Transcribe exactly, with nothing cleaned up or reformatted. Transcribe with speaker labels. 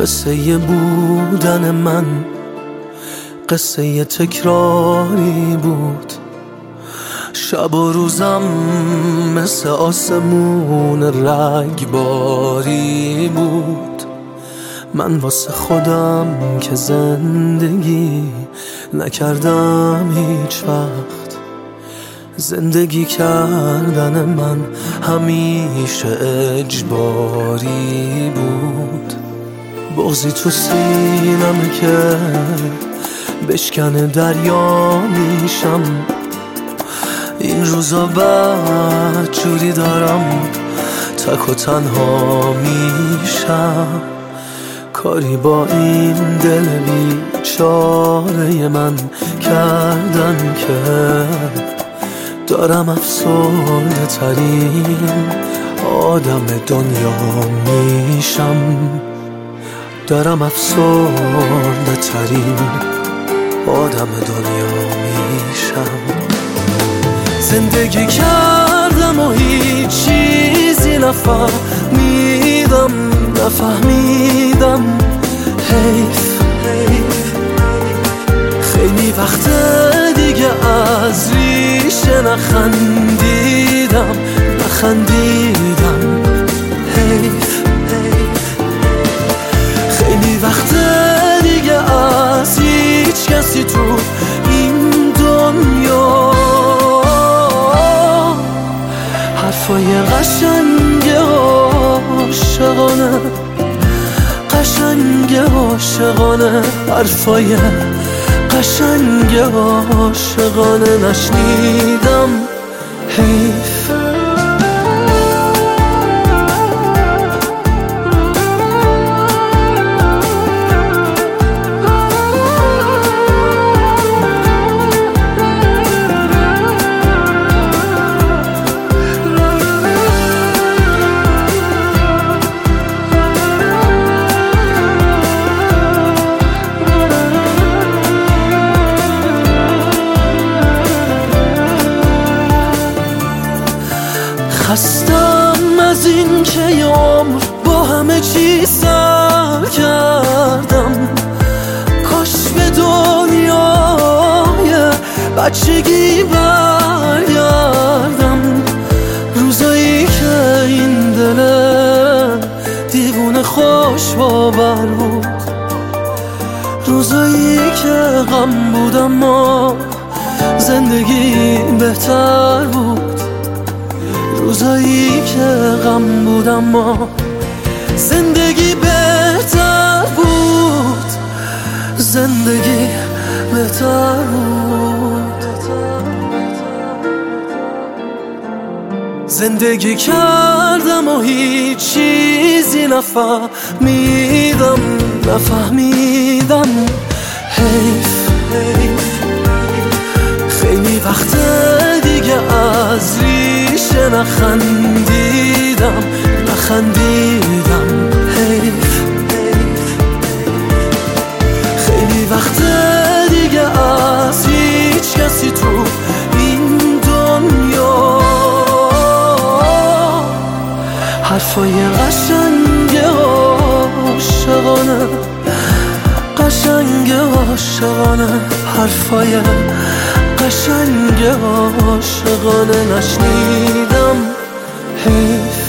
Speaker 1: قصه بودن من قصه تکراری بود، شب و روزم مثل آسمون رگباری بود. من واسه خودم که زندگی نکردم هیچ وقت، زندگی کردن من همیشه اجباری بود. بغضی تو سینمه که بشکنه دریا میشم، این روزا بدجوری دارم تک و تنها میشم. کاری با این دل بیچاره من کردن که دارم افسرده ترین آدم دنیا میشم. دارم افسرده ترین آدم دنیا میشم. زندگی کردم و هیچ چیزی نفهمیدم نفهمیدم حیف حیف. خیلی وقت دیگه از ریشه نخندیدم نخندیدم حیف حیف. خیلی وقت دیگه از هیچ کسی تو این دنیا حرفای قشنگ عاشقانه قشنگ عاشقانه حرفای قشنگ عاشقانه نشنیدم حیف. خستم از این که یه عمر با همه چی سر کردم. کاش به دنیای بچگی برگردم. روزایی که این دل دیوونه خوش باور بود، روزایی که غم بود اما زندگی بهتر بود، روزایی که غم بود اما زندگی بهتر بود، زندگی بهتر بود. زندگی کردم و هیچ چیزی نفهمیدم نفهمیدم حیف حیف. خیلی وقت دیگه از ریشه نخندیدم نخندیدم حیف حیف. خیلی وقت دیگه از هیچ کسی تو این دنیا حرفای قشنگ عاشقانه قشنگ عاشقانه حرفای قشنگ عاشقانه نشنیدم حیف.